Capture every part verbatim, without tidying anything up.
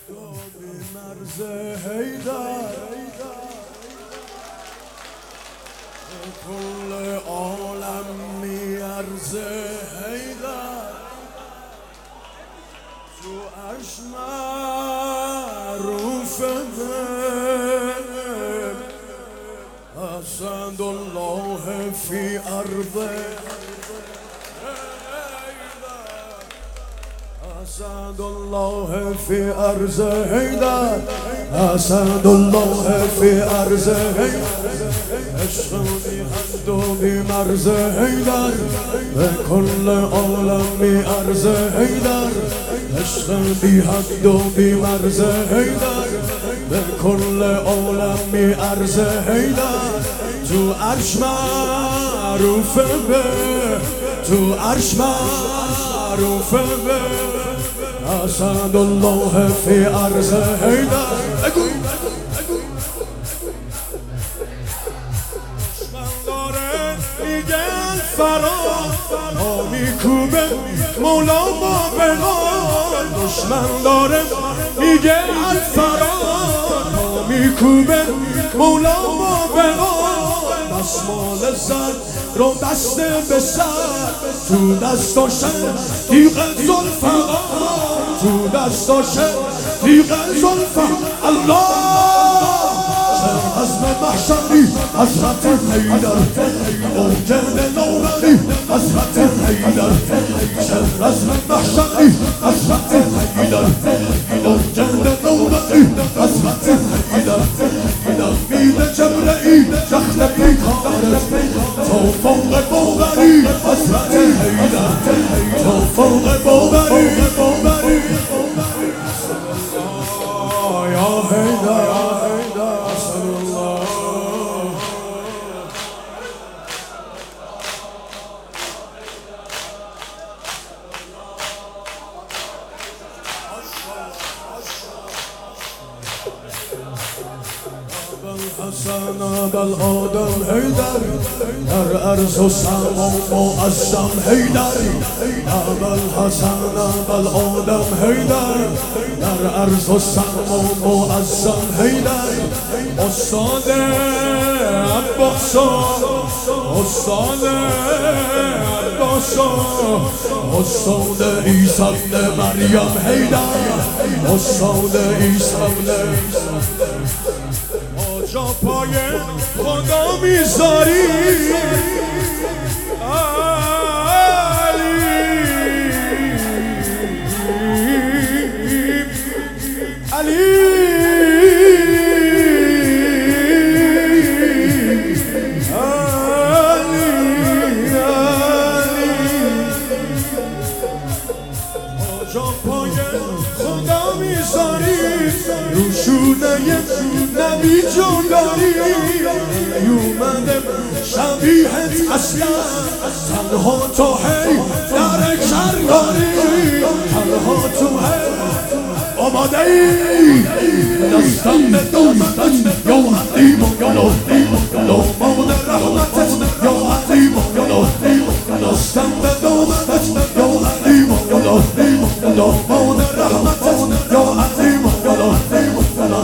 مرز حیدر کل عالم میارز حیدر تو عرش معروفه اسد الله فی ارضه اسد الله فی ارض حیدر اسد الله فی ارض حیدر عشق بی حد و بی مرز حیدر به کل عالم می ارز حیدر عشق بی حد و بی مرز حیدر به کل عالم می ارز حیدر تو عرش معروفه به تو عرش معروفه به اسد الله فی ارض حیدر میگن فرار ها میکوبه مولا با بغال دشمن داره میگه الفرار ها میکوبه مولا با بغال دستمال زد رو بسته به سر تو دستاشن تیغ زلفقار تو دستاشن تیغ زلفقار الله عزم محشری حضرت حیدر موجد نوبری حضرت حیدر عزم محشری حضرت حیدر موجد نوبری حضرت حیدر نمید جبرئیل رخت بیکارت تو فوق باوری حضرت حیدر تو فوق باوری یا حیدر حسن بالآدم حیدر در عرض و سما معظم حیدر ابل حسن بالآدم حیدر در عرض و سما معظم حیدر استاد عباسا استاد عباسا استاد عیسی ابن مریم حیدر استاد عیسی ابن جا پای خدا میذاری علی علی جا پای خدا میذاری روشونه نبی جون داری یومده شبیهت اصلا تنها تو هی در کرداری تنها تو هی آماده ای دستم به دامتت یا حدیم و گلوتیم داماد رحمتت یا حدیم و گلوتیم دستم به دامتت یا حدیم و گلوتیم داماد رحمتت یا حدیم و گلوتیم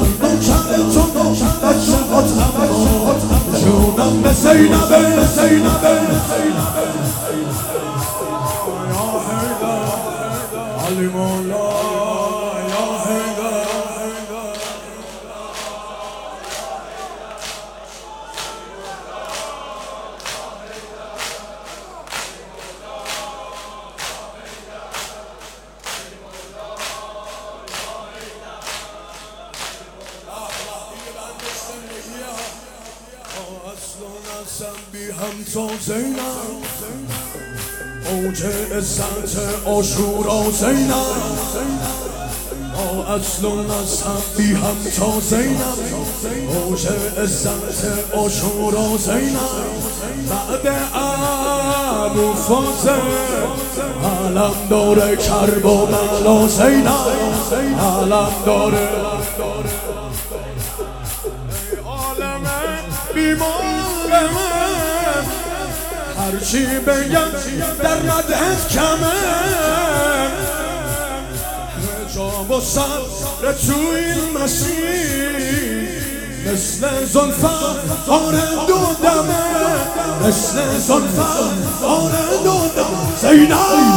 جونم به زینبه زینبه یا حیدر علی مولا یا حیدر بی هم تو زینب اوج عزت عاشورا زینب اصل و نسب بی هم تو زینب اوج عزت عاشورا زینب بعد ابو فاضل علم داره کرب و بلا زینب علم داره عالم بیمار من هرچی بگم در ردت کمه پا و سر تو این مسیر مثل زلفت آره دو دمه مثل زلفت آره دو دمه زینب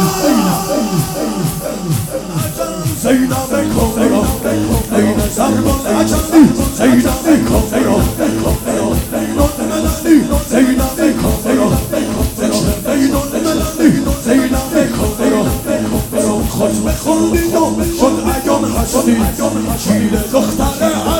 زینب کبرا این زربان عجمی زینب کبرا زینب کبرا زینب کبرا خود بخوندید و شد ایام هستی شیر دختر